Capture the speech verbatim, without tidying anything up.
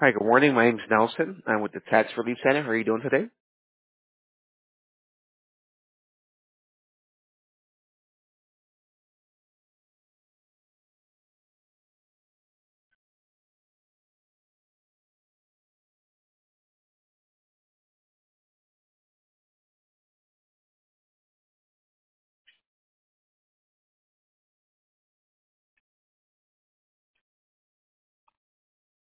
Hi, good morning. My name is Nelson. I'm with the Tax Relief Center. How are you doing today?